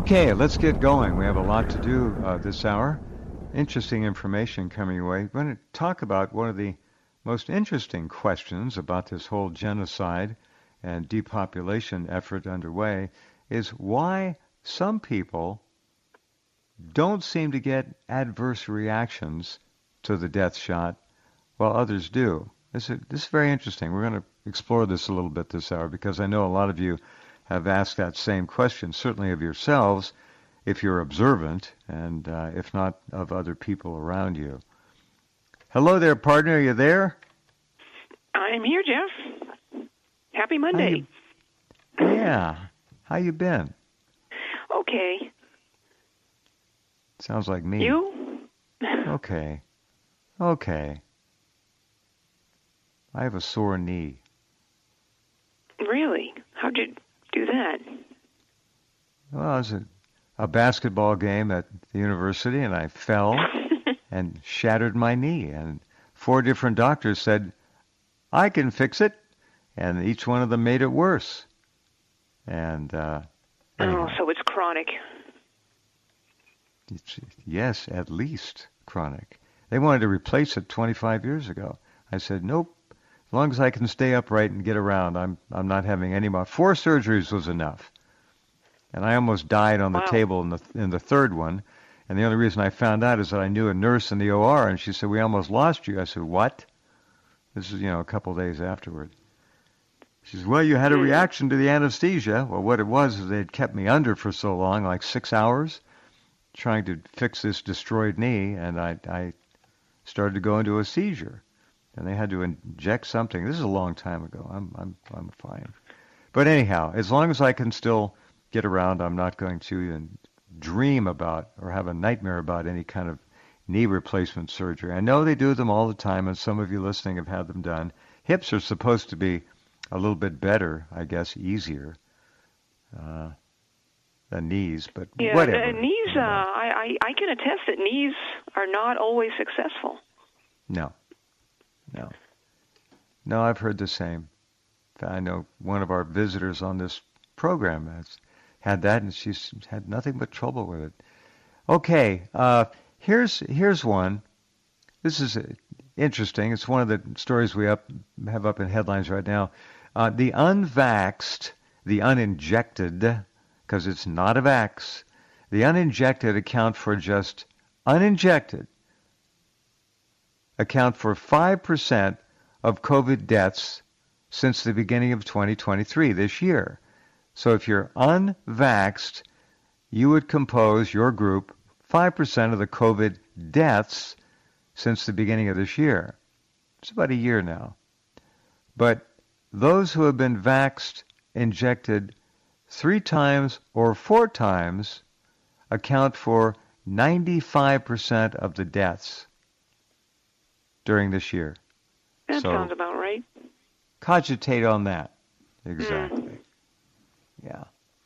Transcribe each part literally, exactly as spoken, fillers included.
Okay, let's get going. We have a lot to do uh, this hour. Interesting information coming your way. We're going to talk about one of the most interesting questions about this whole genocide and depopulation effort underway is why some people don't seem to get adverse reactions to the death shot while others do. This is, this is very interesting. We're going to explore this a little bit this hour because I know a lot of you have asked that same question, certainly of yourselves, if you're observant, and uh, if not, of other people around you. Hello there, partner. Are you there? I'm here, Jeff. Happy Monday. How you, yeah. How you been? Okay. Sounds like me. You? Okay. Okay. I have a sore knee. Really? How'd you do that? Well, it was a, a basketball game at the university, and I fell and shattered my knee. And four different doctors said, I can fix it. And each one of them made it worse. And, uh, oh, so it's chronic. It's, yes, at least chronic. They wanted to replace it twenty-five years ago. I said, nope. As long as I can stay upright and get around, I'm I'm not having any more. Four surgeries was enough. And I almost died on the Wow. table in the in the third one. And the only reason I found out is that I knew a nurse in the O R, and she said, we almost lost you. I said, what? This is, you know, a couple of days afterward. She says, well, you had a reaction to the anesthesia. Well, what it was is they'd kept me under for so long, like six hours, trying to fix this destroyed knee, and I, I started to go into a seizure. And they had to inject something. This is a long time ago. I'm I'm I'm fine. But anyhow, as long as I can still get around, I'm not going to even dream about or have a nightmare about any kind of knee replacement surgery. I know they do them all the time, and some of you listening have had them done. Hips are supposed to be a little bit better, I guess, easier uh, than knees, but yeah, whatever. Uh, knees, uh, I, I, I can attest that knees are not always successful. No. No. No, I've heard the same. I know one of our visitors on this program has had that, and she's had nothing but trouble with it. Okay, uh, here's here's one. This is uh, interesting. It's one of the stories we up have up in headlines right now. Uh, the unvaxxed, the uninjected, because it's not a vax, the uninjected account for just uninjected account for five percent of COVID deaths since the beginning of twenty twenty-three, this year. So if you're unvaxxed, you would compose your group five percent of the COVID deaths since the beginning of this year. It's about a year now. But those who have been vaxxed, injected three times or four times account for ninety-five percent of the deaths during this year. That so, sounds about right. Cogitate on that. Exactly. Mm. Yeah.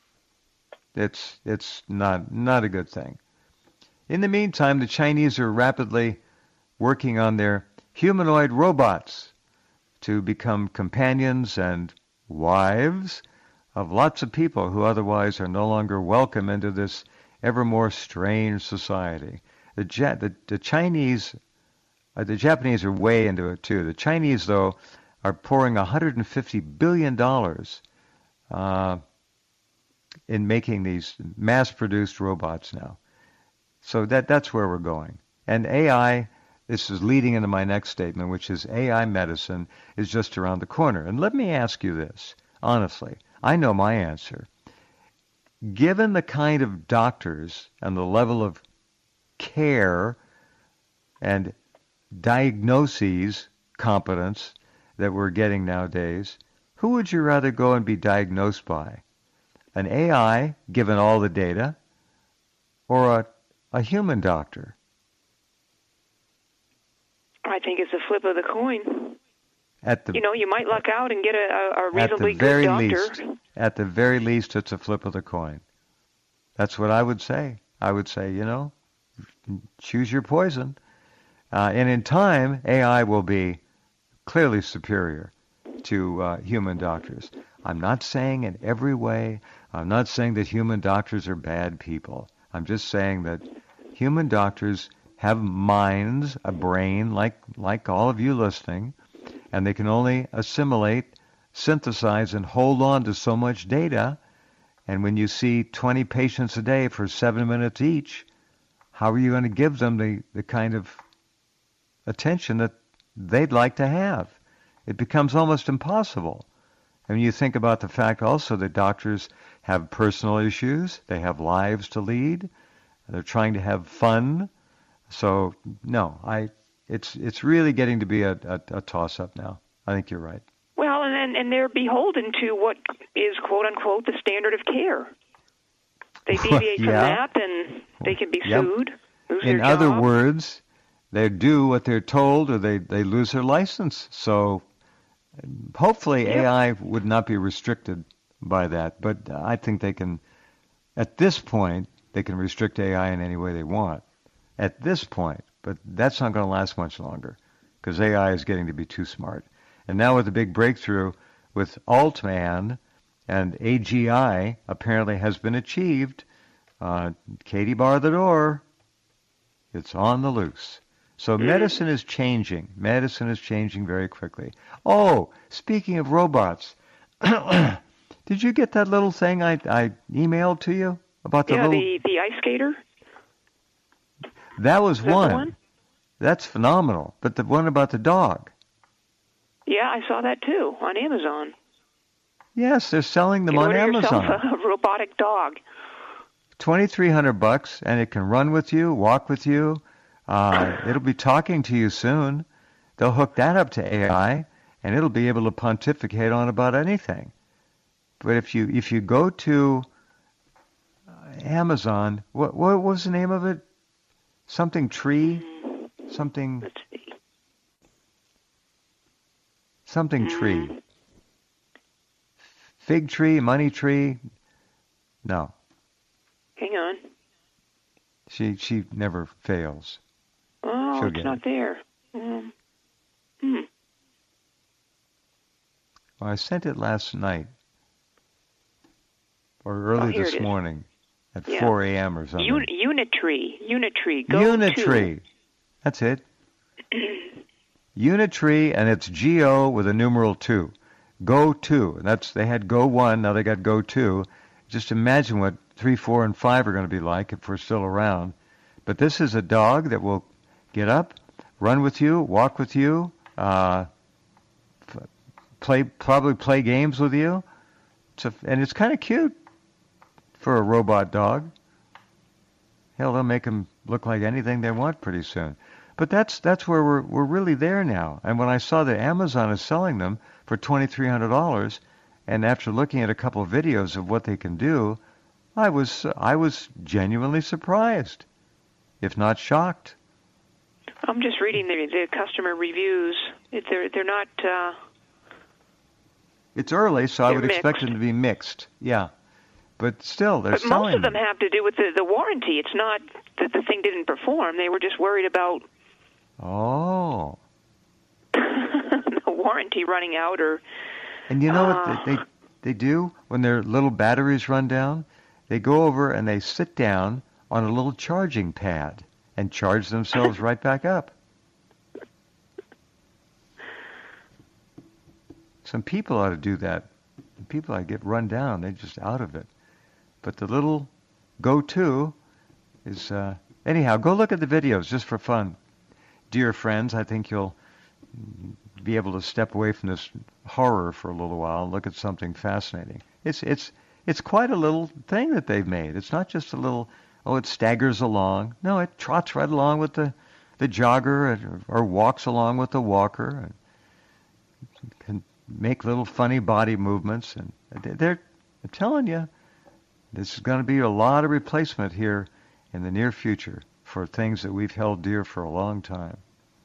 It's it's not not a good thing. In the meantime, the Chinese are rapidly working on their humanoid robots to become companions and wives of lots of people who otherwise are no longer welcome into this ever more strange society. The ja- the, the Chinese Uh, the Japanese are way into it, too. The Chinese, though, are pouring one hundred fifty billion dollars uh, in making these mass-produced robots now. So that that's where we're going. And A I, this is leading into my next statement, which is A I medicine is just around the corner. And let me ask you this, honestly. I know my answer. Given the kind of doctors and the level of care and diagnoses, competence that we're getting nowadays, who would you rather go and be diagnosed by? An A I, given all the data, or a, a human doctor? I think it's a flip of the coin. At the, you know, you might luck out and get a, a reasonably at the very good doctor. Least, at the very least, it's a flip of the coin. That's what I would say. I would say, you know, choose your poison. Uh, and in time, A I will be clearly superior to uh, human doctors. I'm not saying in every way, I'm not saying that human doctors are bad people. I'm just saying that human doctors have minds, a brain, like like all of you listening, and they can only assimilate, synthesize, and hold on to so much data. And when you see twenty patients a day for seven minutes each, how are you going to give them the, the kind of attention that they'd like to have? It becomes almost impossible. And you think about the fact also that doctors have personal issues, they have lives to lead, they're trying to have fun. So no, I it's it's really getting to be a, a, a toss-up now. I think you're right. Well, and and they're beholden to what is quote unquote the standard of care. They deviate yeah. from that, then they can be yep. sued. Lose In their other job. words, they do what they're told, or they, they lose their license. So hopefully yep. A I would not be restricted by that. But I think they can, at this point, they can restrict A I in any way they want. At this point. But that's not going to last much longer because A I is getting to be too smart. And now with the big breakthrough with Altman and A G I apparently has been achieved, uh, Katie bar the door. It's on the loose. So medicine is changing. Medicine is changing very quickly. Oh, speaking of robots, did you get that little thing I, I emailed to you about the yeah, little... the, the ice skater? That was Is that one. the one. That's phenomenal. But the one about the dog. Yeah, I saw that too on Amazon. Yes, they're selling them you on order Amazon. yourself a robotic dog. twenty-three hundred bucks, and it can run with you, walk with you. Uh, it'll be talking to you soon. They'll hook that up to A I, and it'll be able to pontificate on about anything. But if you if you go to Amazon, what what was the name of it? Something tree, something. Let's see. Something Mm. tree. Fig tree, money tree. No. Hang on. She she never fails. Oh, She'll it's get not it. there. Um, hmm. Well, I sent it last night. Or Oh, early here this it is. morning at Yeah. four a.m. or something. Un- Unitree. Unitree. Go Unitree. That's it. Unitree, and it's G O with a numeral two. Go two. That's they had Go one, now they got Go two. Just imagine what three, four, and five are going to be like if we're still around. But this is a dog that will get up, run with you, walk with you, uh, play probably play games with you. It's a, and it's kind of cute for a robot dog. Hell, they'll make them look like anything they want pretty soon. But that's that's where we're we're really there now. And when I saw that Amazon is selling them for twenty-three hundred dollars, and after looking at a couple of videos of what they can do, I was I was genuinely surprised, if not shocked. I'm just reading the, the customer reviews. It, they're they're not. Uh, It's early, so I They're would expect mixed. them to be mixed. Yeah, but still, they're but selling most of them have to do with the, the warranty. It's not that the thing didn't perform. They were just worried about Oh. the warranty running out, or. And you know uh, what they, they they do when their little batteries run down? They go over and they sit down on a little charging pad and charge themselves right back up. Some people ought to do that. People I get run down, they're just out of it. But the little go-to is, uh, anyhow, go look at the videos just for fun. Dear friends, I think you'll be able to step away from this horror for a little while and look at something fascinating. It's it's it's quite a little thing that they've made. It's not just a little, oh, it staggers along. No, it trots right along with the, the jogger or, or walks along with the walker and can make little funny body movements. And they're, I'm telling you, this is going to be a lot of replacement here in the near future for things that we've held dear for a long time.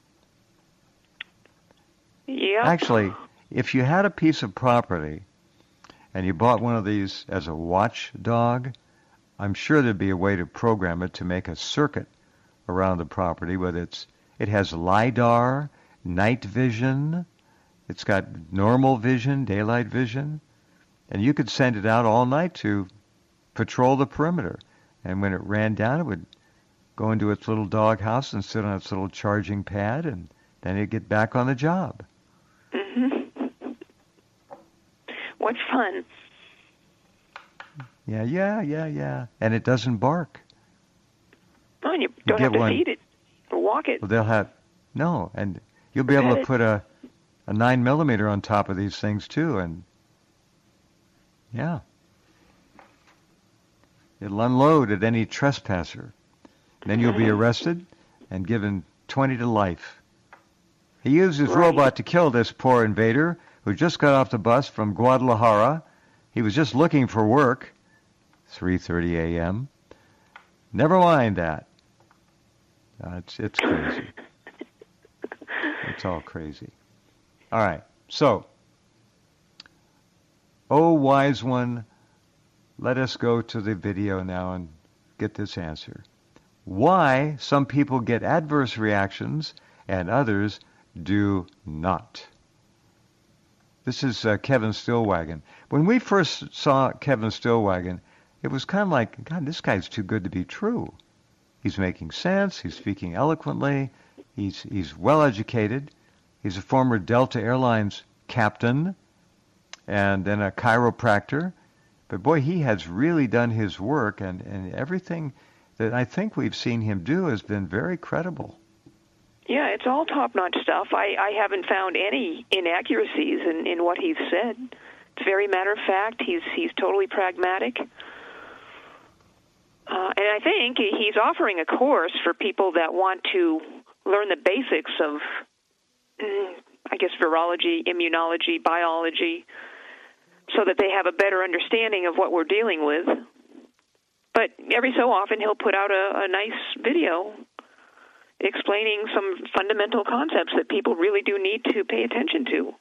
Yep. Actually, if you had a piece of property and you bought one of these as a watchdog, I'm sure there'd be a way to program it to make a circuit around the property, whether it's it has LiDAR, night vision, it's got normal vision, daylight vision. And you could send it out all night to patrol the perimeter. And when it ran down, it would go into its little doghouse and sit on its little charging pad, and then it'd get back on the job. Mm-hmm. What fun. Yeah, yeah, yeah, yeah. And it doesn't bark. Oh, and you don't you have to one. feed it or walk it. Well, they'll have, no, and you'll be Or able pet to it. put a, a nine millimeter on top of these things too, and yeah. It'll unload at any trespasser. Then you'll be arrested and given twenty to life. He used his Right. robot to kill this poor invader who just got off the bus from Guadalajara. He was just looking for work, three thirty a.m. Never mind that. Uh, it's, it's crazy. It's all crazy. All right, so, oh, wise one, let us go to the video now and get this answer. Why some people get adverse reactions and others do not. This is uh, Kevin Stillwagon. When we first saw Kevin Stillwagon, it was kind of like, God, this guy's too good to be true. He's making sense. He's speaking eloquently. He's he's well educated. He's a former Delta Airlines captain and then a chiropractor. But boy, he has really done his work, and, and everything that I think we've seen him do has been very credible. Yeah, it's all top-notch stuff. I, I haven't found any inaccuracies in, in what he's said. It's very matter-of-fact. He's he's totally pragmatic. Uh, and I think he's offering a course for people that want to learn the basics of, mm, I guess, virology, immunology, biology, so that they have a better understanding of what we're dealing with. But every so often he'll put out a, a nice video explaining some fundamental concepts that people really do need to pay attention to.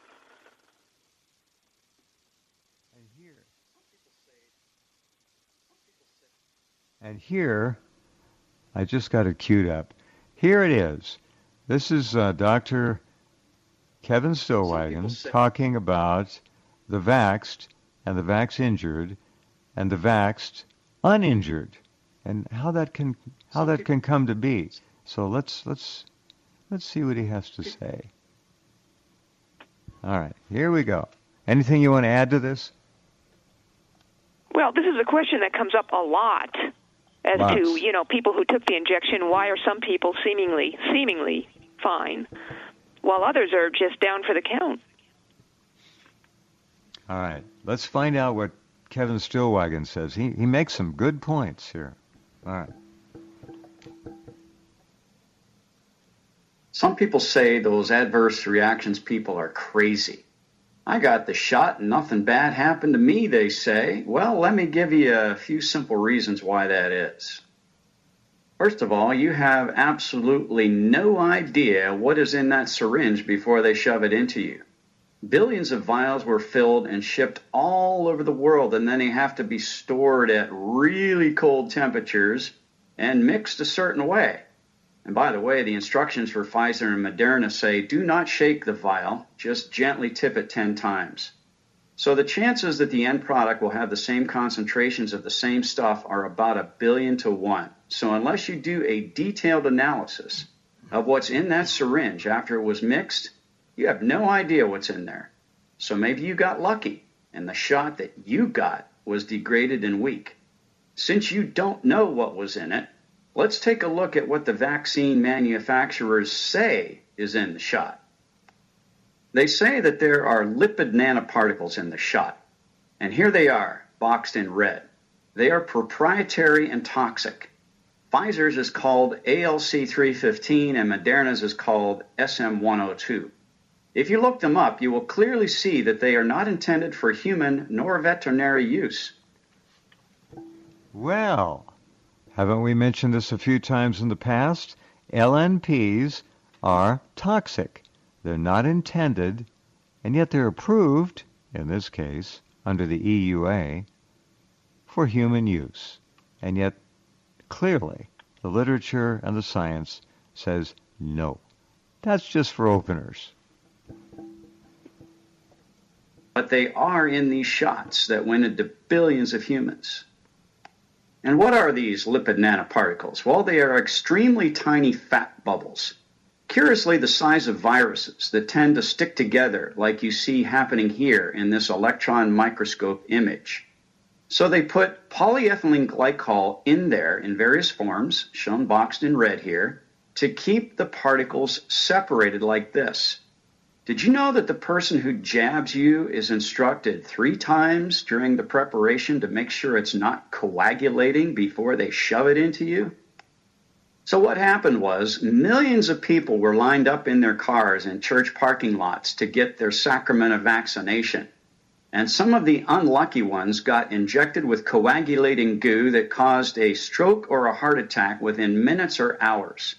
And here, I just got it queued up. Here it is. This is uh, Doctor Kevin Stillwagon talking about the vaxxed and the vax-injured and the vaxxed uninjured, and how that can how that can come to be. So let's let's let's see what he has to say. All right, here we go. Anything you want to add to this? Well, this is a question that comes up a lot as Lots. to, you know, people who took the injection. Why are some people seemingly seemingly fine, while others are just down for the count? All right, let's find out what Kevin Stillwagon says. He he makes some good points here. All right. Some people say those adverse reactions people are crazy. I got the shot and nothing bad happened to me, they say. Well, let me give you a few simple reasons why that is. First of all, you have absolutely no idea what is in that syringe before they shove it into you. Billions of vials were filled and shipped all over the world, and then they have to be stored at really cold temperatures and mixed a certain way. And by the way, the instructions for Pfizer and Moderna say do not shake the vial, just gently tip it ten times. So the chances that the end product will have the same concentrations of the same stuff are about a billion to one. So unless you do a detailed analysis of what's in that syringe after it was mixed, you have no idea what's in there. So maybe you got lucky, and the shot that you got was degraded and weak. Since you don't know what was in it, let's take a look at what the vaccine manufacturers say is in the shot. They say that there are lipid nanoparticles in the shot, and here they are, boxed in red. They are proprietary and toxic. Pfizer's is called A L C three fifteen, and Moderna's is called S M one oh two. If you look them up, you will clearly see that they are not intended for human nor veterinary use. Well, haven't we mentioned this a few times in the past? L N Ps are toxic. They're not intended, and yet they're approved, in this case, under the E U A, for human use. And yet, clearly, the literature and the science says no. That's just for openers. but they are in these shots that went into billions of humans. And what are these lipid nanoparticles? Well, they are extremely tiny fat bubbles, curiously the size of viruses that tend to stick together like you see happening here in this electron microscope image. So they put polyethylene glycol in there in various forms, shown boxed in red here, to keep the particles separated like this. Did you know that the person who jabs you is instructed three times during the preparation to make sure it's not coagulating before they shove it into you? So what happened was millions of people were lined up in their cars in church parking lots to get their sacrament of vaccination. And some of the unlucky ones got injected with coagulating goo that caused a stroke or a heart attack within minutes or hours.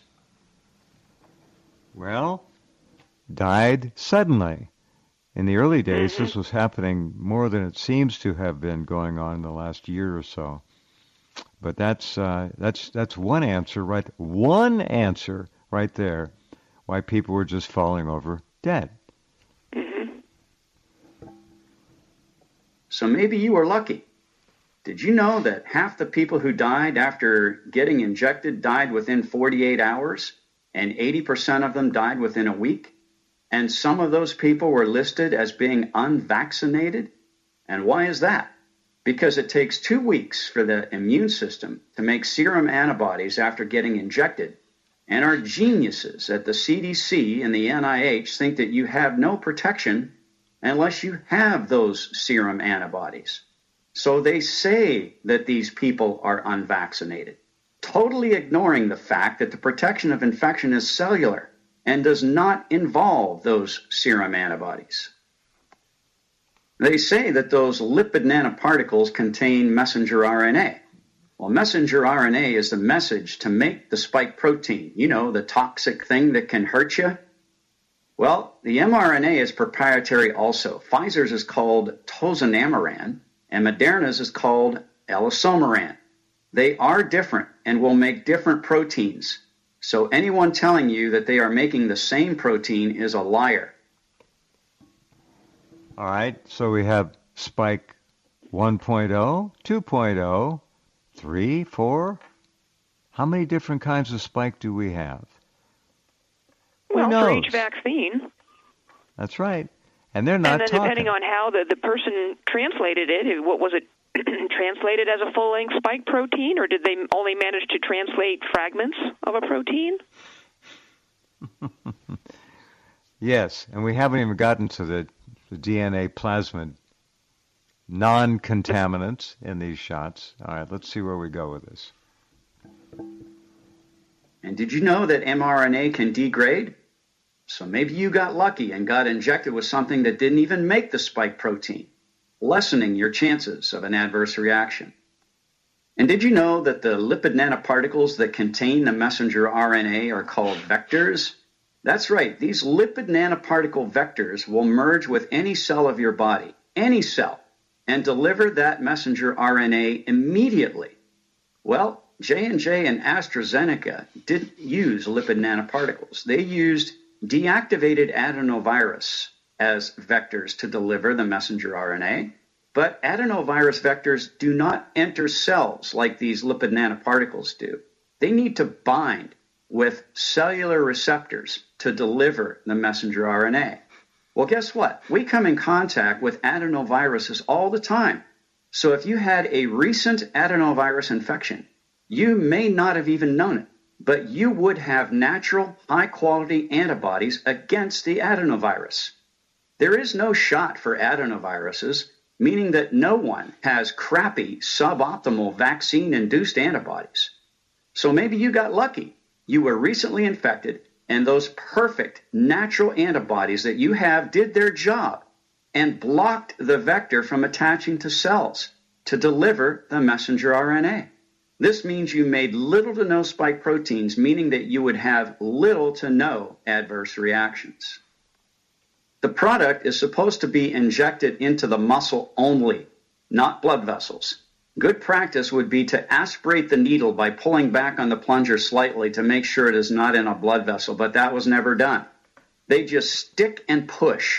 Well, died suddenly. In the early days, Mm-hmm. this was happening more than it seems to have been going on in the last year or so. But that's uh, that's that's one answer, right? One answer right there, why people were just falling over dead. Mm-hmm. So maybe you were lucky. Did you know that half the people who died after getting injected died within forty-eight hours, and eighty percent of them died within a week? And some of those people were listed as being unvaccinated? And why is that? Because it takes two weeks for the immune system to make serum antibodies after getting injected. And our geniuses at the C D C and the N I H think that you have no protection unless you have those serum antibodies. So they say that these people are unvaccinated, totally ignoring the fact that the protection of infection is cellular and does not involve those serum antibodies. They say that those lipid nanoparticles contain messenger R N A. Well, messenger R N A is the message to make the spike protein, you know, the toxic thing that can hurt you. Well, the mRNA is proprietary also. Pfizer's is called tozanamaran, and Moderna's is called elasomaran. They are different and will make different proteins. So anyone telling you that they are making the same protein is a liar. All right, so we have spike one point oh, two point oh, three, four. How many different kinds of spike do we have? Well, Who knows? for each vaccine. That's right. And they're not and then talking. depending on how the, the person translated it, what was it translated as a full-length spike protein, or did they only manage to translate fragments of a protein? Yes, and we haven't even gotten to the, the D N A plasmid non-contaminants in these shots. All right, let's see where we go with this. And did you know that mRNA can degrade? So maybe you got lucky and got injected with something that didn't even make the spike protein, lessening your chances of an adverse reaction. And did you know that the lipid nanoparticles that contain the messenger R N A are called vectors? That's right, these lipid nanoparticle vectors will merge with any cell of your body, any cell, and deliver that messenger R N A immediately. Well, J and J and AstraZeneca didn't use lipid nanoparticles. They used deactivated adenovirus as vectors to deliver the messenger R N A, but adenovirus vectors do not enter cells like these lipid nanoparticles do. They need to bind with cellular receptors to deliver the messenger R N A. Well, guess what? We come in contact with adenoviruses all the time. So if you had a recent adenovirus infection, you may not have even known it, but you would have natural, high-quality antibodies against the adenovirus. There is no shot for adenoviruses, meaning that no one has crappy, suboptimal vaccine-induced antibodies. So maybe you got lucky. You were recently infected, and those perfect natural antibodies that you have did their job and blocked the vector from attaching to cells to deliver the messenger R N A. This means you made little to no spike proteins, meaning that you would have little to no adverse reactions. The product is supposed to be injected into the muscle only, not blood vessels. Good practice would be to aspirate the needle by pulling back on the plunger slightly to make sure it is not in a blood vessel, but that was never done. They just stick and push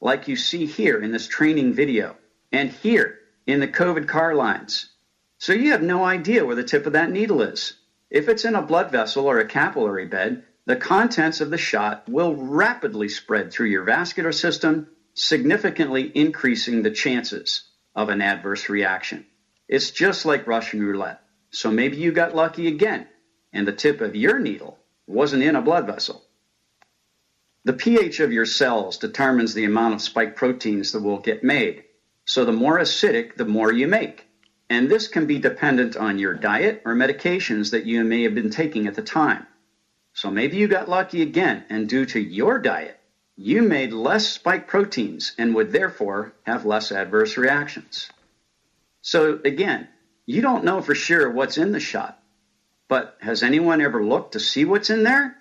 like you see here in this training video, and here in the COVID car lines. So you have no idea where the tip of that needle is. If it's in a blood vessel or a capillary bed, the contents of the shot will rapidly spread through your vascular system, significantly increasing the chances of an adverse reaction. It's just like Russian roulette. So maybe you got lucky again, and the tip of your needle wasn't in a blood vessel. The pH of your cells determines the amount of spike proteins that will get made. So the more acidic, the more you make. And this can be dependent on your diet or medications that you may have been taking at the time. So maybe you got lucky again, and due to your diet, you made less spike proteins and would therefore have less adverse reactions. So again, you don't know for sure what's in the shot, but has anyone ever looked to see what's in there?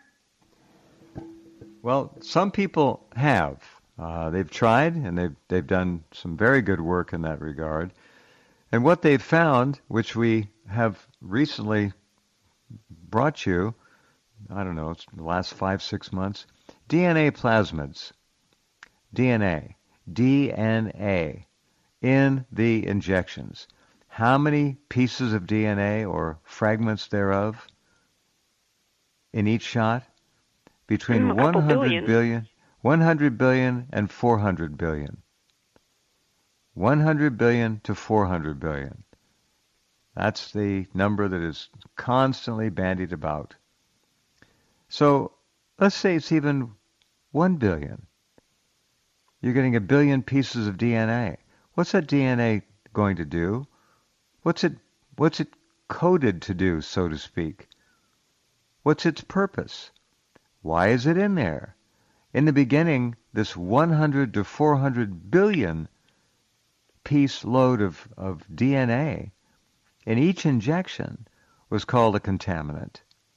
Well, some people have. Uh, they've tried, and they've, they've done some very good work in that regard. And what they've found, which we have recently brought you, I don't know, it's the last five, six months, D N A plasmids, D N A, D N A in the injections. How many pieces of D N A or fragments thereof in each shot? Between mm, one hundred billion. billion, one hundred billion and four hundred billion. one hundred billion to four hundred billion. That's the number that is constantly bandied about. So let's say it's even one billion. You're getting a billion pieces of D N A. What's that D N A going to do? What's it, what's it coded to do, so to speak? What's its purpose? Why is it in there? In the beginning, this one hundred to four hundred billion piece load of, of D N A in each injection was called a contaminant.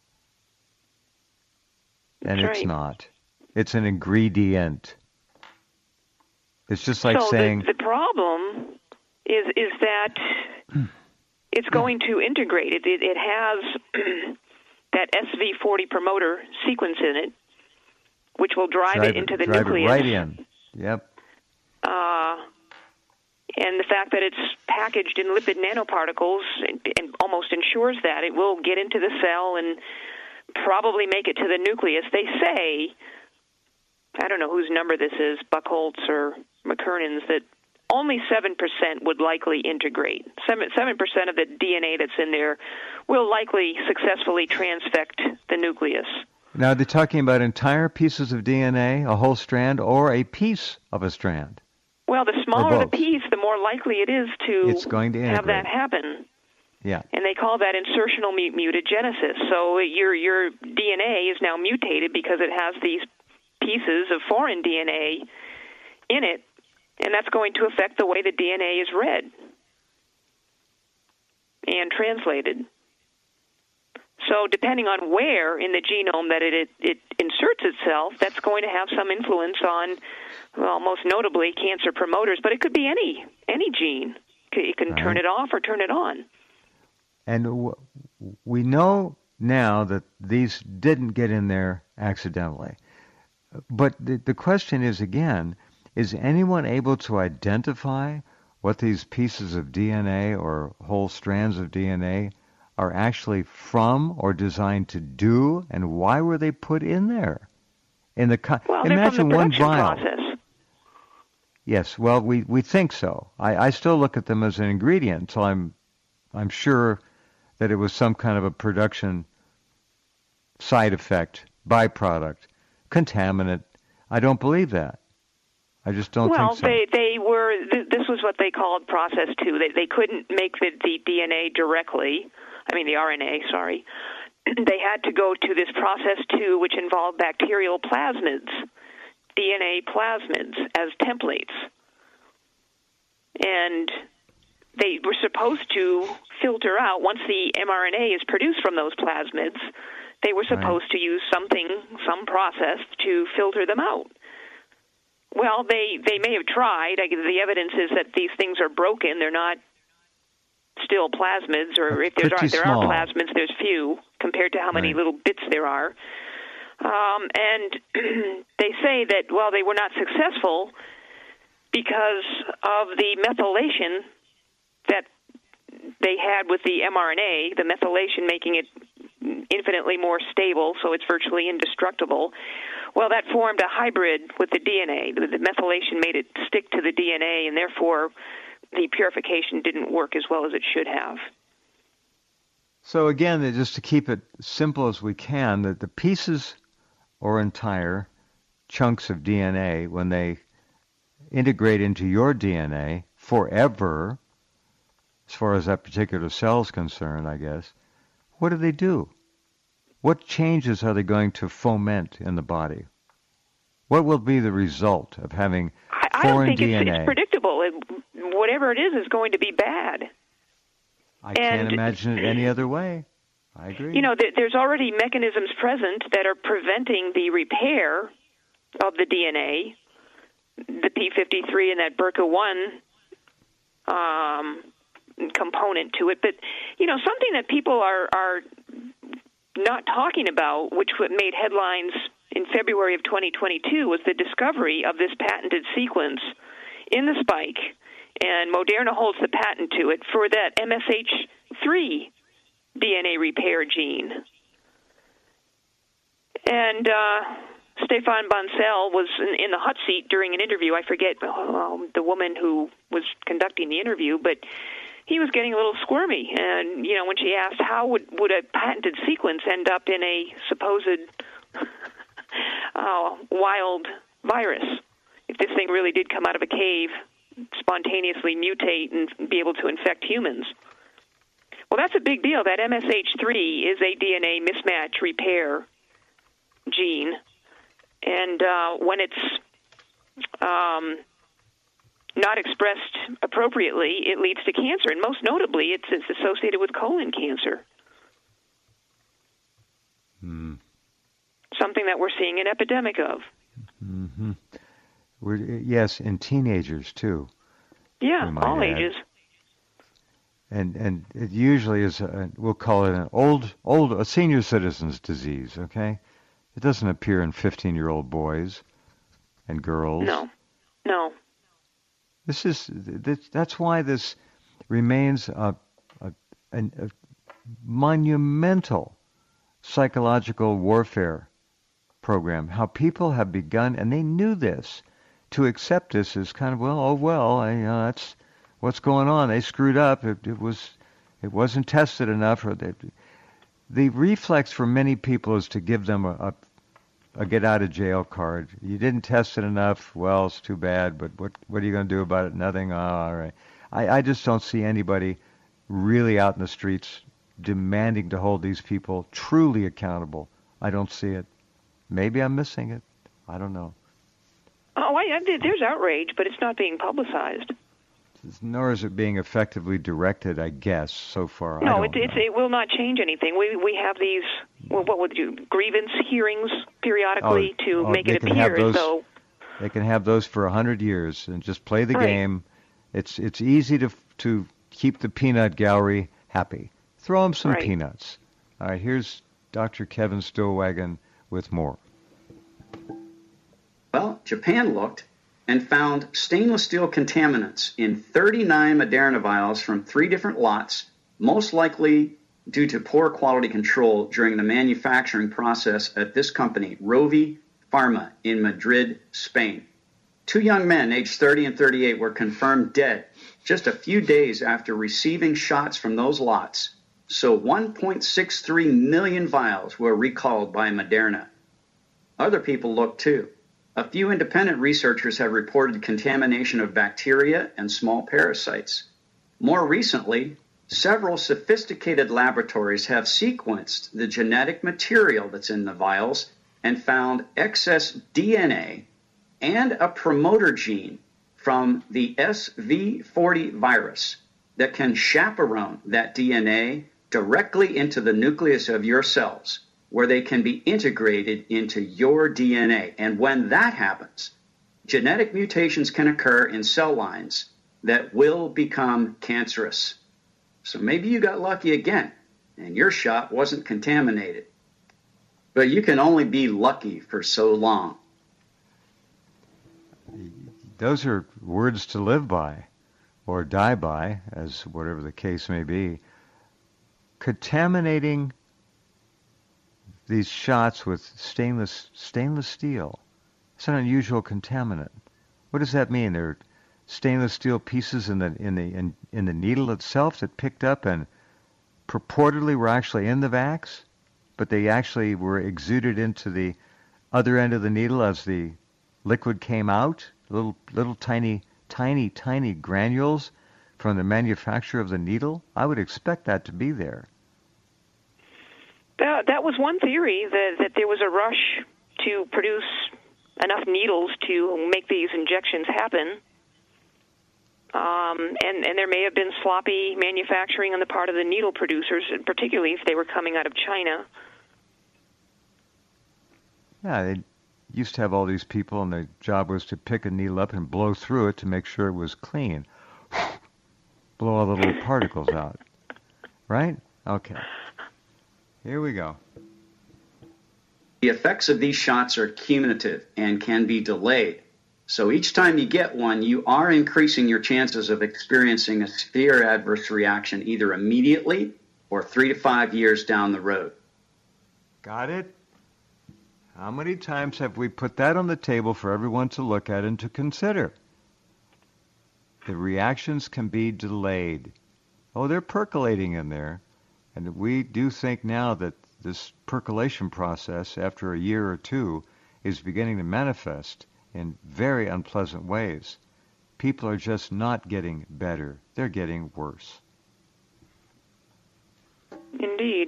And That's it's right. not. It's an ingredient. It's just like so saying... the, the problem is is that it's going to integrate. It, it, it has that S V forty promoter sequence in it, which will drive, drive it into the drive nucleus. It right in. Yep. Uh, and the fact that it's packaged in lipid nanoparticles and, and almost ensures that it will get into the cell and probably make it to the nucleus. They say, I don't know whose number this is, Buchholz or McKernan's, that only seven percent would likely integrate. seven percent of the D N A that's in there will likely successfully transfect the nucleus. Now, they're talking about entire pieces of D N A, a whole strand, or a piece of a strand. Well, the smaller the piece, the more likely it is to, it's going to have that happen. Yeah. And they call that insertional mutagenesis. So your your D N A is now mutated because it has these pieces of foreign D N A in it, and that's going to affect the way the D N A is read and translated. So depending on where in the genome that it, it, it inserts itself, that's going to have some influence on, well, most notably cancer promoters, but it could be any any gene. It can right. turn it off or turn it on. And w- we know now that these didn't get in there accidentally. But the, the question is, again, is anyone able to identify what these pieces of D N A or whole strands of D N A are actually from or designed to do, and why were they put in there? In the co- well, imagine they're from the one production vial. process. Yes, well, we, we think so. I, I still look at them as an ingredient until I'm I'm sure that it was some kind of a production side effect, byproduct, contaminant. I don't believe that. I just don't well, think so. Well, they, they were, th- this was what they called process two. They, they couldn't make the, the D N A directly, I mean the R N A, sorry. They had to go to this process two, which involved bacterial plasmids, D N A plasmids, as templates. And they were supposed to filter out, once the mRNA is produced from those plasmids, they were supposed right. to use something, some process to filter them out. Well, they, they may have tried. I, the evidence is that these things are broken. They're not still plasmids, or if there's are, there are plasmids, there's few compared to how many right. little bits there are. Um, and they say that, well, they were not successful because of the methylation that they had with the mRNA, the methylation making it infinitely more stable, so it's virtually indestructible. Well, that formed a hybrid with the D N A. The, the methylation made it stick to the D N A, and therefore the purification didn't work as well as it should have. So again, just to keep it simple as we can, that the pieces or entire chunks of D N A, when they integrate into your D N A forever, as far as that particular cell is concerned, I guess, what do they do? What changes are they going to foment in the body? What will be the result of having I, foreign I don't think D N A? It's, it's predictable. It, whatever it is is going to be bad. I and, can't imagine it any other way. I agree. You know, th- there's already mechanisms present that are preventing the repair of the D N A, the P fifty-three and that B R C A one um, component to it. But, you know, something that people are, are not talking about, which made headlines in February of twenty twenty-two, was the discovery of this patented sequence in the spike, and Moderna holds the patent to it, for that M S H three D N A repair gene. And uh, Stefan Bancel was in, in the hot seat during an interview. I forget um, the woman who was conducting the interview, but he was getting a little squirmy. And, you know, when she asked how would, would a patented sequence end up in a supposed uh, wild virus, if this thing really did come out of a cave, spontaneously mutate and be able to infect humans. Well, that's a big deal. That M S H three is a D N A mismatch repair gene. And uh, when it's um, not expressed appropriately, it leads to cancer. And most notably, it's, it's associated with colon cancer. Hmm. Something that we're seeing an epidemic of. Mm-hmm. We're, yes, in teenagers, too. Yeah, all add. ages. And and it usually is, a, we'll call it an old, old, a senior citizen's disease, okay? It doesn't appear in fifteen-year-old boys and girls. No, no. This is, this, that's why this remains a, a, a, a monumental psychological warfare program. How people have begun, and they knew this, to accept this as kind of, well, oh, well, I, uh, that's what's going on. They screwed up. It, it was, it wasn't tested enough. Or they, the reflex for many people is to give them a, a, a get-out-of-jail card. You didn't test it enough. Well, it's too bad. But what, what are you going to do about it? Nothing. Oh, all right. I, I just don't see anybody really out in the streets demanding to hold these people truly accountable. I don't see it. Maybe I'm missing it. I don't know. Oh, I, there's outrage, but it's not being publicized. Nor is it being effectively directed, I guess, so far. No, I it, it's, it will not change anything. We we have these, well, what would you, grievance hearings periodically oh, to oh, make it appear as though... They can have those for a hundred years and just play the right. game. It's it's easy to to keep the peanut gallery happy. Throw them some right. peanuts. All right, here's Doctor Kevin Stillwagon with more. Well, Japan looked and found stainless steel contaminants in thirty-nine Moderna vials from three different lots, most likely due to poor quality control during the manufacturing process at this company, Rovi Pharma, in Madrid, Spain. Two young men, aged thirty and thirty-eight, were confirmed dead just a few days after receiving shots from those lots. So one point six three million vials were recalled by Moderna. Other people looked too. A few independent researchers have reported contamination of bacteria and small parasites. More recently, several sophisticated laboratories have sequenced the genetic material that's in the vials and found excess D N A and a promoter gene from the S V forty virus that can chaperone that D N A directly into the nucleus of your cells, where they can be integrated into your D N A. And when that happens, genetic mutations can occur in cell lines that will become cancerous. So maybe you got lucky again, and your shot wasn't contaminated. But you can only be lucky for so long. those are words to live by or die by, as whatever the case may be. Contaminating these shots with stainless stainless steel. It's an unusual contaminant. What does that mean? There are stainless steel pieces in the in the in, in the needle itself that picked up and purportedly were actually in the vax, but they actually were exuded into the other end of the needle as the liquid came out. Little little tiny tiny tiny granules from the manufacturer of the needle. I would expect that to be there. That, that was one theory, that, that there was a rush to produce enough needles to make these injections happen. Um, and, and there may have been sloppy manufacturing on the part of the needle producers, particularly if they were coming out of China. Yeah, they used to have all these people, and their job was to pick a needle up and blow through it to make sure it was clean. Blow all the little particles out. Right? Okay. Here we go. The effects of these shots are cumulative and can be delayed. So each time you get one, you are increasing your chances of experiencing a severe adverse reaction either immediately or three to five years down the road. Got it? How many times have we put that on the table for everyone to look at and to consider? The reactions can be delayed. Oh, they're percolating in there. And we do think now that this percolation process, after a year or two, is beginning to manifest in very unpleasant ways. People are just not getting better. They're getting worse. Indeed.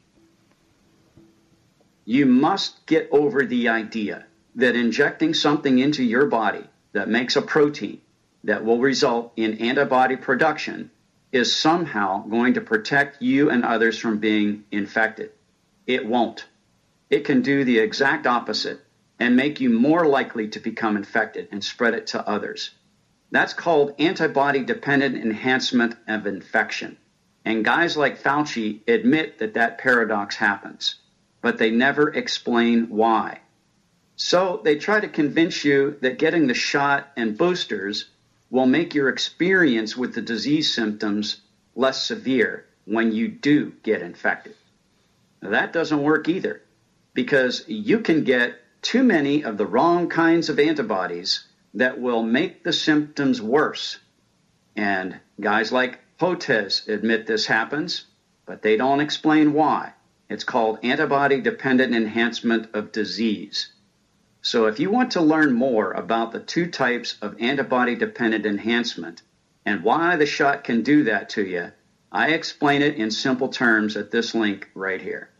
You must get over the idea that injecting something into your body that makes a protein that will result in antibody production is somehow going to protect you and others from being infected. It won't. It can do the exact opposite and make you more likely to become infected and spread it to others. That's called antibody-dependent enhancement of infection. And guys like Fauci admit that that paradox happens, but they never explain why. So they try to convince you that getting the shot and boosters will make your experience with the disease symptoms less severe when you do get infected. Now, that doesn't work either, because you can get too many of the wrong kinds of antibodies that will make the symptoms worse. And guys like Hotez admit this happens, but they don't explain why. It's called antibody-dependent enhancement of disease. So if you want to learn more about the two types of antibody-dependent enhancement and why the shot can do that to you, I explain it in simple terms at this link right here.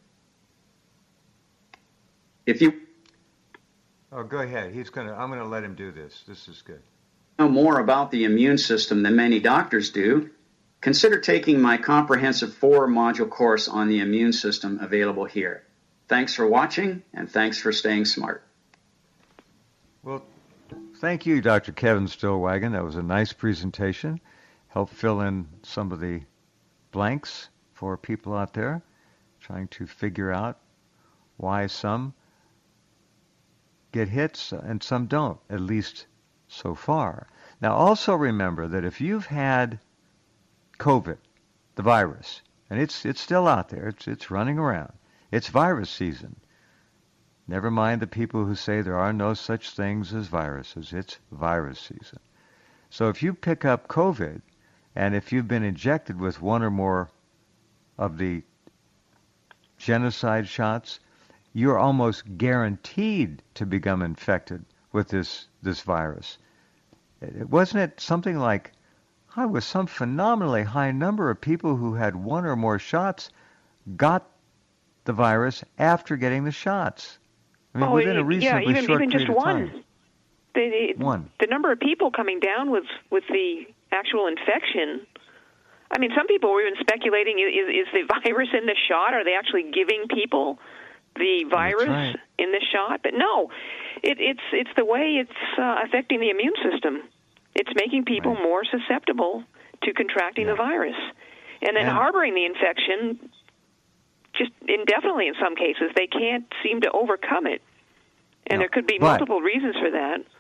If you Oh, go ahead. He's gonna. I'm gonna let him do this. This is good. know more about the immune system than many doctors do, consider taking my comprehensive four-module course on the immune system available here. Thanks for watching, and thanks for staying smart. Well, thank you, Doctor Kevin Stillwagon. That was a nice presentation. Helped fill in some of the blanks for people out there trying to figure out why some get hits and some don't, at least so far. Now, also remember that if you've had COVID, the virus, and it's it's still out there, it's it's running around, it's virus season. Never mind the people who say there are no such things as viruses. It's virus season. So if you pick up COVID, and if you've been injected with one or more of the genocide shots, you're almost guaranteed to become infected with this, this virus. It, wasn't it something like, I was some phenomenally high number of people who had one or more shots got the virus after getting the shots. I mean, oh, within a reasonably yeah, even, short even period just of one. time. The, the, One. The number of people coming down with, with the actual infection. I mean, some people were even speculating, is, is the virus in the shot? Are they actually giving people the virus right. in the shot? But no, it, it's it's the way it's uh, affecting the immune system. It's making people right. more susceptible to contracting yeah. the virus. And then and, harboring the infection just indefinitely in some cases. They can't seem to overcome it. And no, there could be but, multiple reasons for that.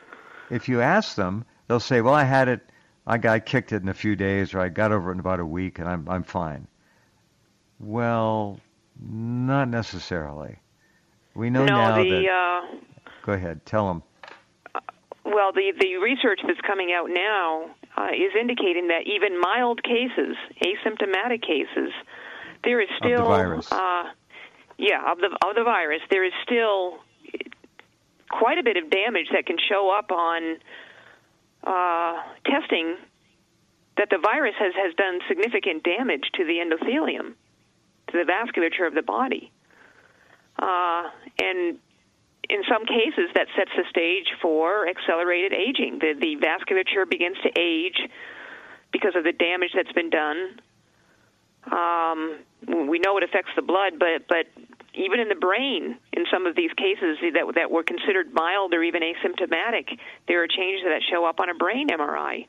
if you ask them, they'll say, well, I had it, I got kicked it in a few days, or I got over it in about a week, and I'm I'm fine. Well, not necessarily. We know no, now the, that... Uh, go ahead, tell them. Well, the, the research that's coming out now uh, is indicating that even mild cases, asymptomatic cases, there is still... Of the virus. Uh, yeah, of the, of the virus. There is still quite a bit of damage that can show up on uh, testing that the virus has, has done significant damage to the endothelium, to the vasculature of the body. Uh, and in some cases, that sets the stage for accelerated aging. The, the vasculature begins to age because of the damage that's been done. Um, we know it affects the blood, but but even in the brain, in some of these cases that that were considered mild or even asymptomatic, there are changes that show up on a brain M R I.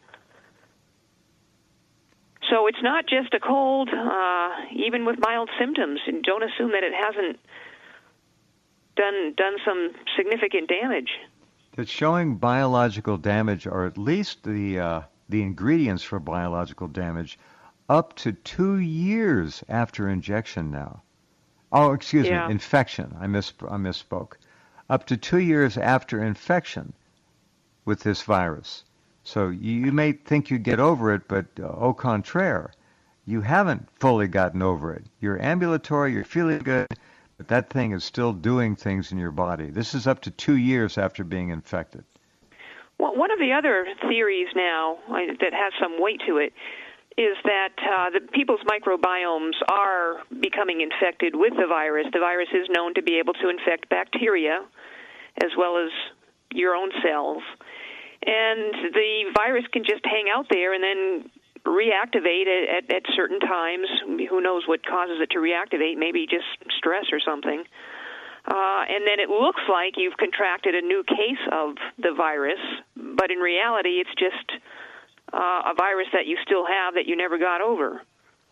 So it's not just a cold, uh, even with mild symptoms. And don't assume that it hasn't done done some significant damage. It's showing biological damage, or at least the uh, the ingredients for biological damage, up to two years after injection now. Oh, excuse Yeah. me, infection. I mis I misspoke. Up to two years after infection with this virus. So you, you may think you get over it, but uh, au contraire, you haven't fully gotten over it. You're ambulatory, you're feeling good, but that thing is still doing things in your body. This is up to two years after being infected. Well, one of the other theories now uh, that has some weight to it is that uh, the people's microbiomes are becoming infected with the virus. The virus is known to be able to infect bacteria as well as your own cells. And the virus can just hang out there and then reactivate at, at, at certain times. Who knows what causes it to reactivate, maybe just stress or something. Uh, and then it looks like you've contracted a new case of the virus, but in reality it's just uh, a virus that you still have that you never got over.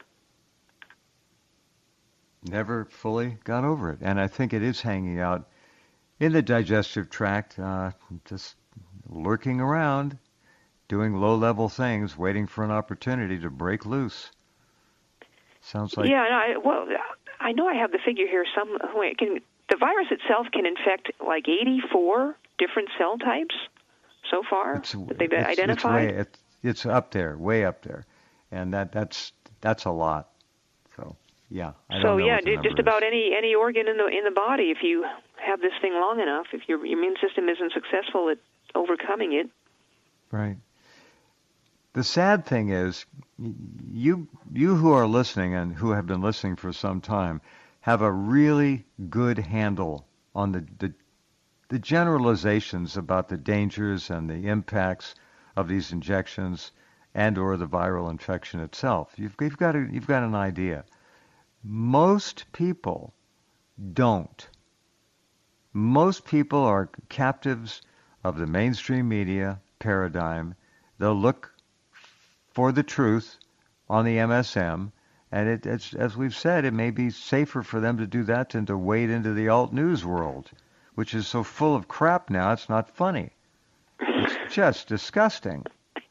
Never fully got over it. And I think it is hanging out in the digestive tract, uh, just lurking around, doing low-level things, waiting for an opportunity to break loose. Sounds like... Yeah, I, well, I know I have the figure here. Some wait, can, the virus itself can infect like eighty-four different cell types so far it's, that they've it's, identified. It's, way, it's, it's up there, way up there. And that that's that's a lot. So, yeah. I so, don't know yeah, what the just number about is. any, any organ in the in the body, if you have this thing long enough, if your immune system isn't successful at overcoming it. Right. The sad thing is, you you who are listening and who have been listening for some time have a really good handle on the the, the generalizations about the dangers and the impacts of these injections and or the viral infection itself. You've, you've got a, you've got an idea. Most people don't. Most people are captives of the mainstream media paradigm. They'll look for the truth on the M S M, and it, it's, as we've said, it may be safer for them to do that than to wade into the alt news world, which is so full of crap now, it's not funny. It's just disgusting.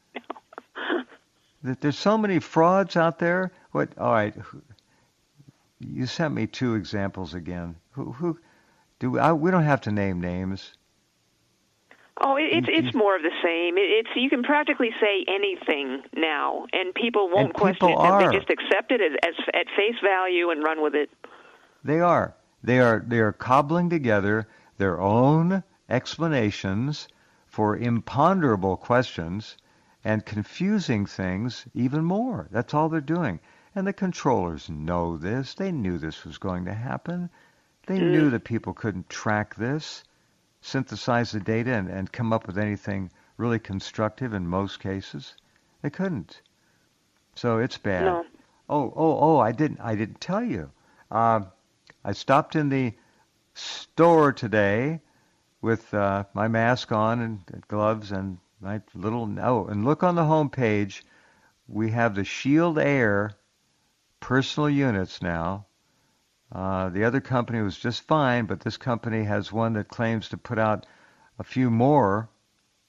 That there's so many frauds out there. What? All right, you sent me two examples again. Who? Who? Do we, I, we don't have to name names. Oh, it, it's it's more of the same. It, it's you can practically say anything now, and people won't And question people it. are. They just accept it as, as at face value and run with it. They are. They are. They are cobbling together their own explanations for imponderable questions and confusing things even more. That's all they're doing. And the controllers know this. They knew this was going to happen. They Mm. knew that people couldn't track this, synthesize the data, and, and come up with anything really constructive in most cases. They couldn't. So it's bad. No. Oh, oh, oh! I didn't. I didn't tell you. Uh, I stopped in the store today with uh, my mask on and gloves and my little. Oh, and look on the home page. We have the Shield Air personal units now. Uh, the other company was just fine, but this company has one that claims to put out a few more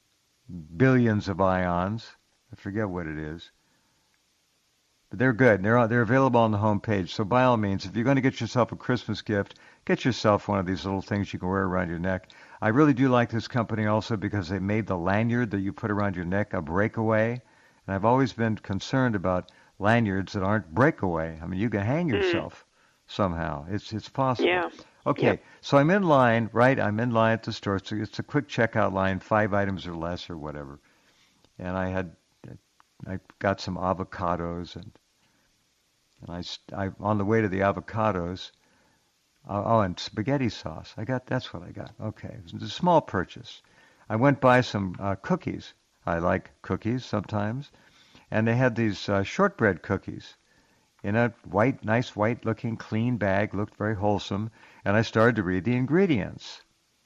billions of ions. I forget what it is. But they're good. They're they're available on the home page. So by all means, if you're going to get yourself a Christmas gift, get yourself one of these little things you can wear around your neck. I really do like this company also because they made the lanyard that you put around your neck a breakaway. And I've always been concerned about lanyards that aren't breakaway. I mean, you can hang yourself mm. somehow. It's it's possible. Yeah. Okay, yep. So I'm in line, right? I'm in line at the store. So it's a quick checkout line, five items or less or whatever. And I had, I got some avocados and, and I, I on the way to the avocados, uh, oh, and spaghetti sauce. I got, that's what I got. Okay, it was a small purchase. I went by some uh, cookies. I like cookies sometimes. And they had these uh, shortbread cookies in a white, nice white-looking, clean bag, looked very wholesome, and I started to read the ingredients.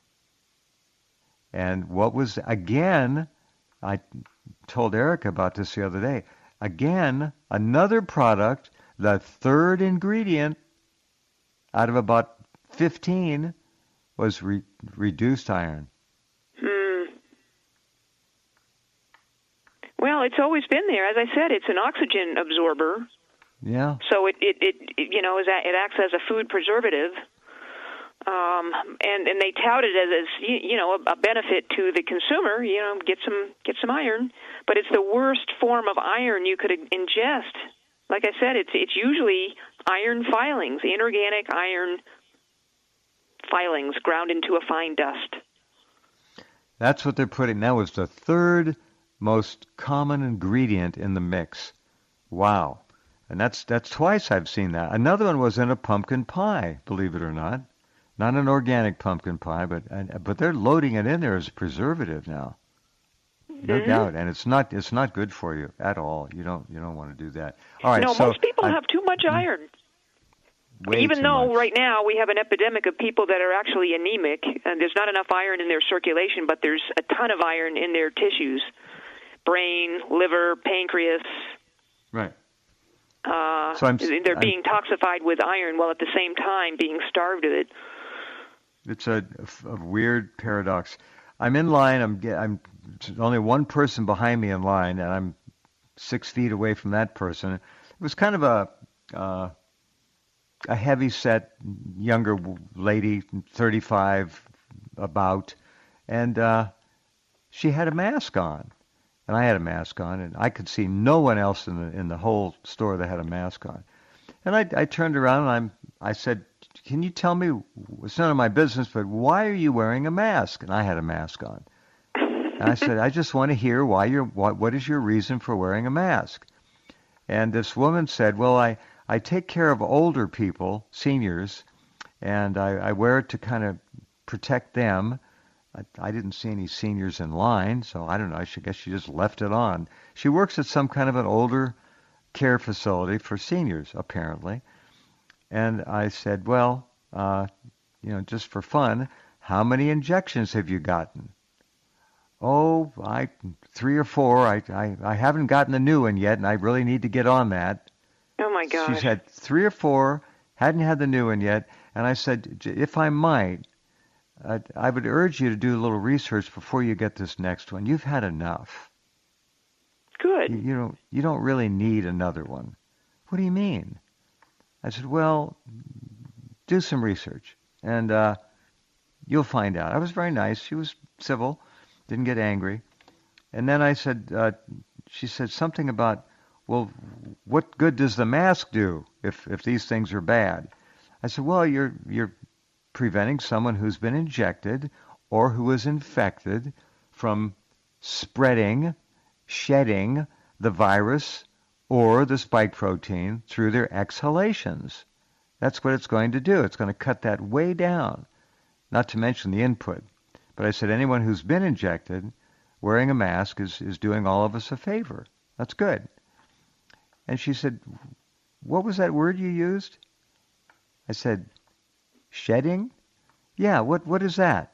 And what was, again, I told Erica about this the other day, again, another product, the third ingredient out of about fifteen was re- reduced iron. Hmm. Well, it's always been there. As I said, it's an oxygen absorber. Yeah. So it, it, it, it you know, is that it acts as a food preservative, um, and and they tout it as, as you know a, a benefit to the consumer. You know, get some get some iron, but it's the worst form of iron you could ingest. Like I said, it's it's usually iron filings, inorganic iron filings ground into a fine dust. That's what they're putting. That was the third most common ingredient in the mix. Wow. And that's that's twice I've seen that. Another one was in a pumpkin pie, believe it or not. Not an organic pumpkin pie, but but they're loading it in there as a preservative now. No mm-hmm. doubt, and it's not it's not good for you at all. You don't you don't want to do that. All right. No, so most people I, have too much iron. Way Even too though much. right now we have an epidemic of people that are actually anemic, and there's not enough iron in their circulation, but there's a ton of iron in their tissues, brain, liver, pancreas. Right. Uh, so I'm, they're I'm, being toxified with iron while at the same time being starved of it. It's a, a weird paradox. I'm in line. I'm I'm only one person behind me in line, and I'm six feet away from that person. It was kind of a uh, a heavy-set younger lady, thirty-five about, and uh, she had a mask on. And I had a mask on, and I could see no one else in the in the whole store that had a mask on. And I, I turned around and I'm, I said, "Can you tell me? It's none of my business, but why are you wearing a mask?" And I had a mask on. And I said, "I just want to hear why you're. What, what is your reason for wearing a mask?" And this woman said, "Well, I I take care of older people, seniors, and I, I wear it to kind of protect them." I, I didn't see any seniors in line, so I don't know. I should, guess she just left it on. She works at some kind of an older care facility for seniors, apparently. And I said, well, uh, you know, just for fun, how many injections have you gotten? Oh, I three or four. I, I, I haven't gotten the new one yet, and I really need to get on that. Oh, my gosh. She's had three or four, hadn't had the new one yet. And I said, if I might, Uh, I would urge you to do a little research before you get this next one. You've had enough. Good. You, you don't. You don't really need another one. What do you mean? I said, well, do some research, and uh, you'll find out. I was very nice. She was civil, didn't get angry. And then I said, uh, she said something about, well, what good does the mask do if if these things are bad? I said, well, you're you're preventing someone who's been injected or who is infected from spreading, shedding the virus or the spike protein through their exhalations. That's what it's going to do. It's going to cut that way down, not to mention the input. But I said anyone who's been injected wearing a mask is, is doing all of us a favor. That's good. And she said, what was that word you used? I said, shedding? Yeah, what what is that?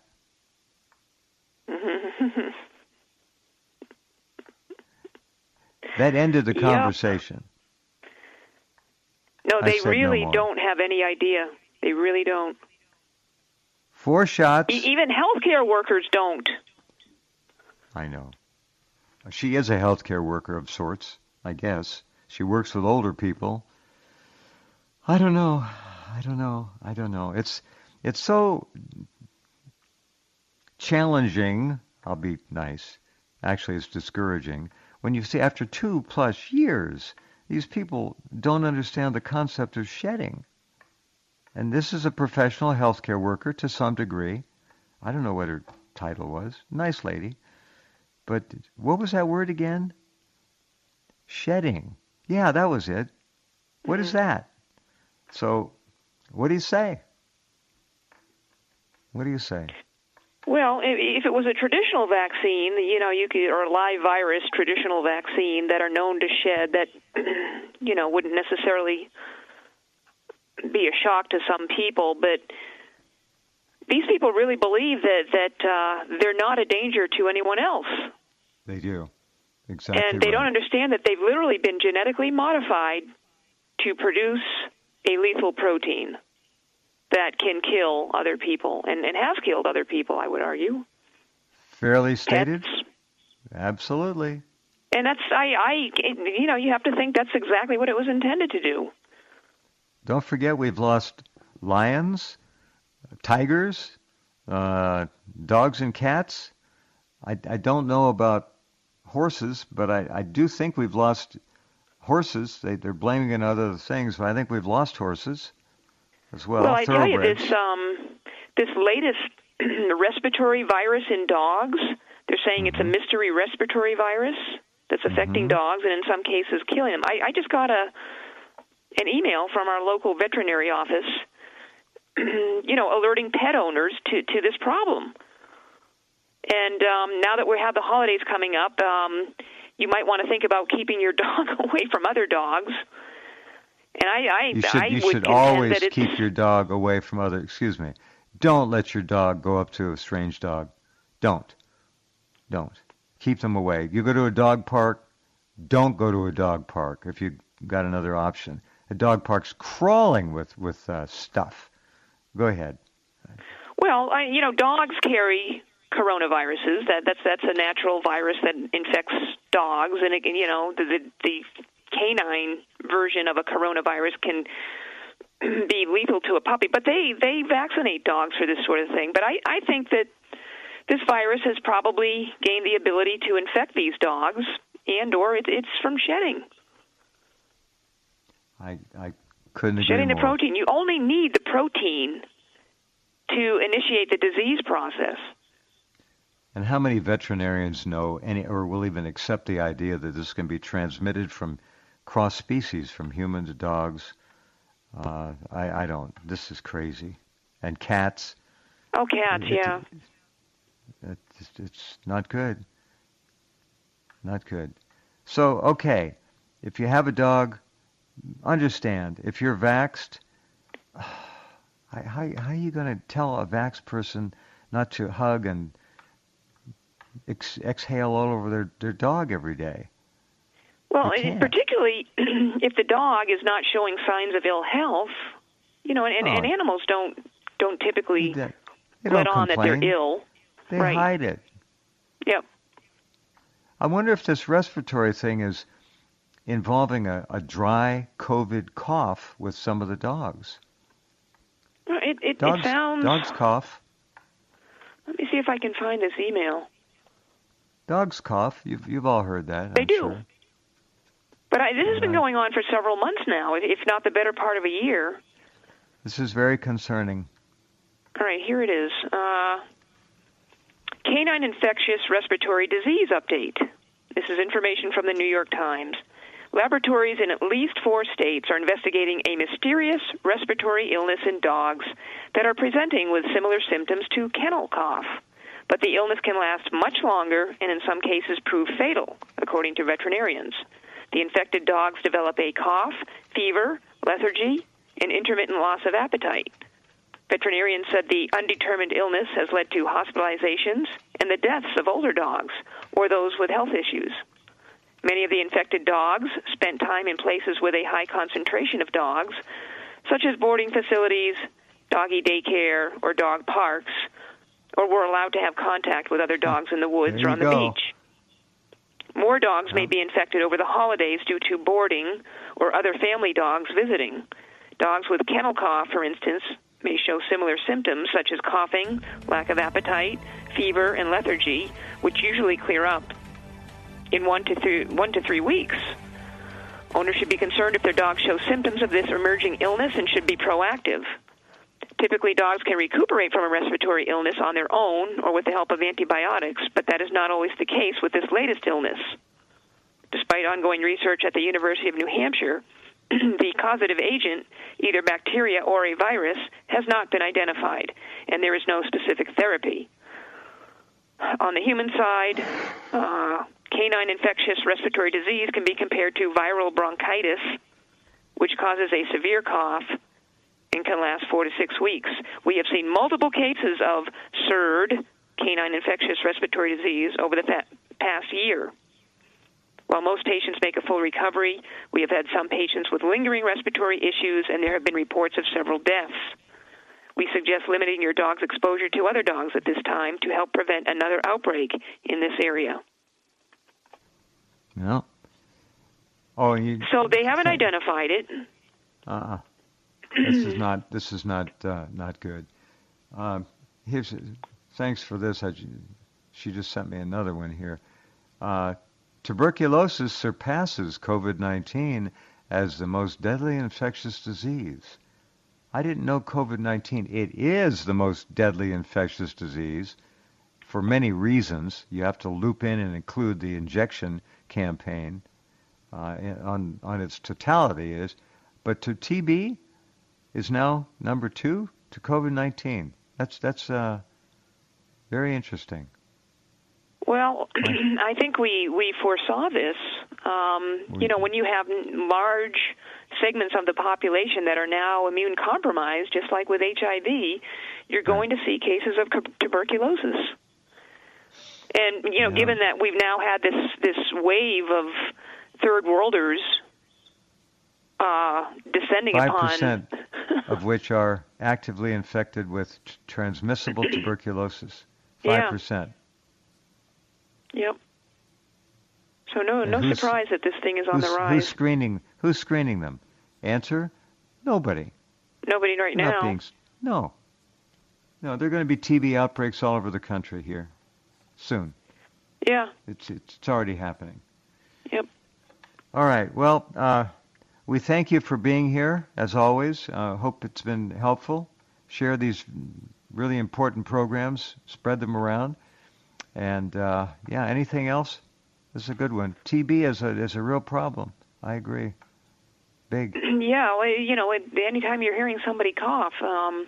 That ended the conversation. Yeah. No, they really no don't have any idea. They really don't. Four shots. E- even healthcare workers don't. I know. She is a healthcare worker of sorts, I guess. She works with older people. I don't know. I don't know. I don't know. It's it's so challenging. I'll be nice. Actually, it's discouraging when you see after two plus years, these people don't understand the concept of shedding. And this is a professional healthcare worker to some degree. I don't know what her title was. Nice lady. But what was that word again? Shedding. Yeah, that was it. What mm-hmm. is that? So, what do you say? What do you say? Well, if it was a traditional vaccine, you know, you could, or a live virus traditional vaccine that are known to shed, that, you know, wouldn't necessarily be a shock to some people, but these people really believe that that uh, they're not a danger to anyone else. They do. Exactly. And they right. don't understand that they've literally been genetically modified to produce a lethal protein that can kill other people, and, and has killed other people, I would argue. Fairly stated? Pets. Absolutely. And that's, I, I, you know, you have to think that's exactly what it was intended to do. Don't forget we've lost lions, tigers, uh, dogs and cats. I, I don't know about horses, but I, I do think we've lost horses. They, they're blaming it on other things, but I think we've lost horses as well. Well, I tell you, this, um, this latest respiratory virus in dogs, they're saying mm-hmm. it's a mystery respiratory virus that's affecting mm-hmm. dogs and in some cases killing them. I, I just got a an email from our local veterinary office, you know, alerting pet owners to, to this problem. And um, now that we have the holidays coming up, um, you might want to think about keeping your dog away from other dogs. And I, I, you should, I you would should always that it's, keep your dog away from other. Excuse me. Don't let your dog go up to a strange dog. Don't. Don't. Keep them away. You go to a dog park. Don't go to a dog park if you've got another option. A dog park's crawling with with uh, stuff. Go ahead. Well, I, you know, dogs carry coronaviruses. That that's that's a natural virus that infects dogs, and it, you know, the, the the canine version of a coronavirus can be lethal to a puppy. But they they vaccinate dogs for this sort of thing. But I I think that this virus has probably gained the ability to infect these dogs, and or it, it's from shedding. I, I couldn't agree Shedding more. the protein. You only need the protein to initiate the disease process. And how many veterinarians know any, or will even accept the idea that this can be transmitted from cross species, from human to dogs? Uh, I, I don't. This is crazy. And cats. Oh, cats, it, yeah. It, it, it's not good. Not good. So, okay, if you have a dog, understand, if you're vaxxed, how, how are you going to tell a vaxxed person not to hug and ex- exhale all over their, their dog every day? Well, particularly if the dog is not showing signs of ill health, you know, and, and, oh. and animals don't don't typically they, they let don't on complain. that they're ill. They right. hide it. Yep. I wonder if this respiratory thing is involving a, a dry COVID cough with some of the dogs. It, it, dogs, it sounds... Dogs cough. Let me see if I can find this email. Dogs cough. You've you've all heard that. They I'm do. Sure. But I, this has been going on for several months now, if not the better part of a year. This is very concerning. All right, here it is. Uh, Canine Infectious Respiratory Disease Update. This is information from the New York Times. Laboratories in at least four states are investigating a mysterious respiratory illness in dogs that are presenting with similar symptoms to kennel cough. But the illness can last much longer and in some cases prove fatal, according to veterinarians. The infected dogs develop a cough, fever, lethargy, and intermittent loss of appetite. Veterinarians said the undetermined illness has led to hospitalizations and the deaths of older dogs or those with health issues. Many of the infected dogs spent time in places with a high concentration of dogs, such as boarding facilities, doggy daycare, or dog parks, or were allowed to have contact with other dogs in the woods or on the go. beach. More dogs may be infected over the holidays due to boarding or other family dogs visiting. Dogs with kennel cough, for instance, may show similar symptoms such as coughing, lack of appetite, fever, and lethargy, which usually clear up in one to three, one to three weeks. Owners should be concerned if their dog shows symptoms of this emerging illness and should be proactive. Typically, dogs can recuperate from a respiratory illness on their own or with the help of antibiotics, but that is not always the case with this latest illness. Despite ongoing research at the University of New Hampshire, the causative agent, either bacteria or a virus, has not been identified, and there is no specific therapy. On the human side, uh, canine infectious respiratory disease can be compared to viral bronchitis, which causes a severe cough and can last four to six weeks. We have seen multiple cases of C R D, canine infectious respiratory disease, over the pa- past year. While most patients make a full recovery, we have had some patients with lingering respiratory issues, and there have been reports of several deaths. We suggest limiting your dog's exposure to other dogs at this time to help prevent another outbreak in this area. No. Oh, you, so they haven't identified it. Uh-uh. This is not. This is not. Uh, not good. Um, here's. Thanks for this. I, she just sent me another one here. Uh, tuberculosis surpasses COVID nineteen as the most deadly infectious disease. I didn't know COVID nineteen. It is the most deadly infectious disease for many reasons. You have to loop in and include the injection campaign uh, on on its totality. Is, but to T B is now number two to COVID nineteen. That's that's uh, very interesting. Well, I think we, we foresaw this. Um, you know, when you have large segments of the population that are now immune compromised, just like with H I V, you're going to see cases of tuberculosis. And, you know, yeah. given that we've now had this, this wave of third worlders uh, descending five upon... five percent of which are actively infected with t- transmissible tuberculosis. five percent. Yeah. Yep. So no, and no surprise that this thing is on the rise. Who's screening? Who's screening them? Answer: nobody. Nobody right They're now. Not being, no. No, there are going to be T B outbreaks all over the country here soon. Yeah. It's it's, it's already happening. Yep. All right. Well, uh, we thank you for being here as always. Uh, hope it's been helpful. Share these really important programs. Spread them around. And uh, yeah, anything else? This is a good one. T B is a is a real problem. I agree. Big. Yeah, well, you know, anytime you're hearing somebody cough. Um,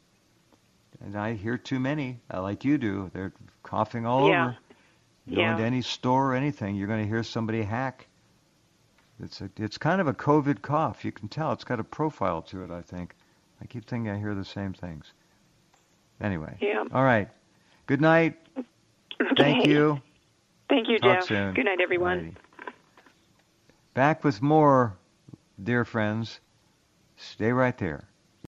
and I hear too many, like you do. They're coughing all yeah. over. You yeah. go into any store or anything, you're going to hear somebody hack. It's a, it's kind of a COVID cough. You can tell. It's got a profile to it, I think. I keep thinking I hear the same things. Anyway. Yeah. All right. Good night. Okay. Thank you. Thank you, Talk Jeff. soon. Good night, everyone. Alrighty. Back with more, dear friends. Stay right there.